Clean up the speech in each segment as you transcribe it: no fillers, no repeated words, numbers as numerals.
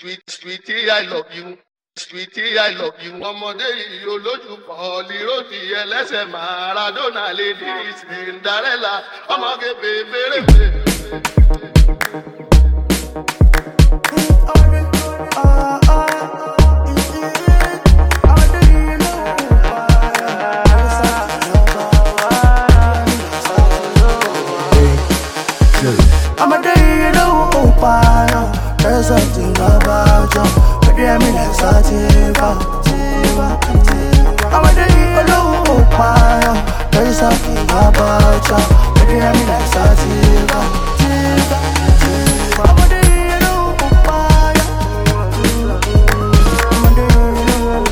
Sweetie, I love you. Sweetie, I love you. Ọmọdé yìí olójú kan líròdì ẹlẹ́sẹ̀ Maradona lady Cinderella ọmọge bèbèrè. I'm a day you know, there's something about you. But yeah, me like sativa. I'm a day you know, there's something about you. But yeah, me like sativa. I'm a day you know, I'm a day you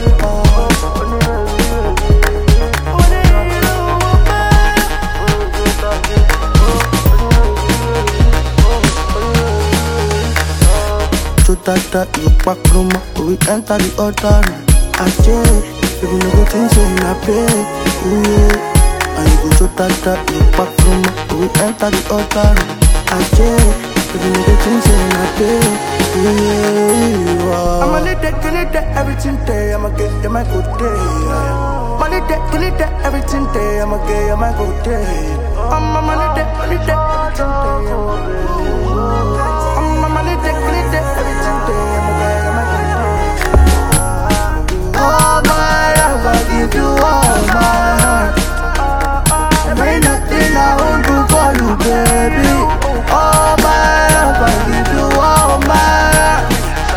Tata, you pack room, we enter the altar. I say, people no go think say na pay. And you go to Tata, you pack room, we enter the altar. I say, people no go think say na pay. I'm a little kill everything day. I'm a get them my good day. I'm a little kill everything day. I'm a get my good day. I'm a little everything day. All my love, I give you all my heart. There ain't nothing I won't do for you, baby. All my love, I give you all my heart.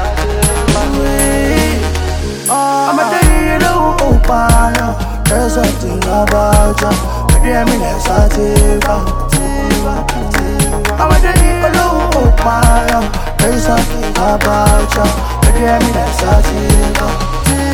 I'm a day you know, there's something about you. But yeah, me like sativa. I'm a day you know, there's something about you. But yeah, me like sativa.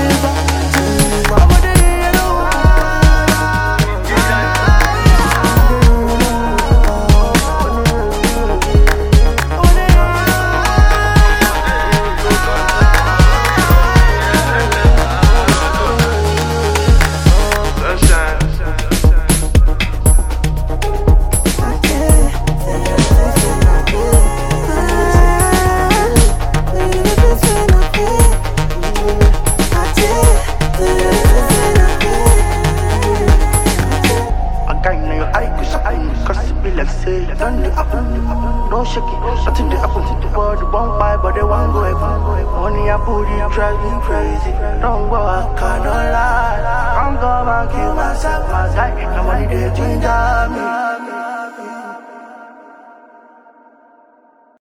Don't shake it, nothing they happen. The body won't buy, but they won't go heaven. Money and booty drive me crazy. Don't go, I cannot lie. I'm gonna kill myself, my guy. The money they ginger me.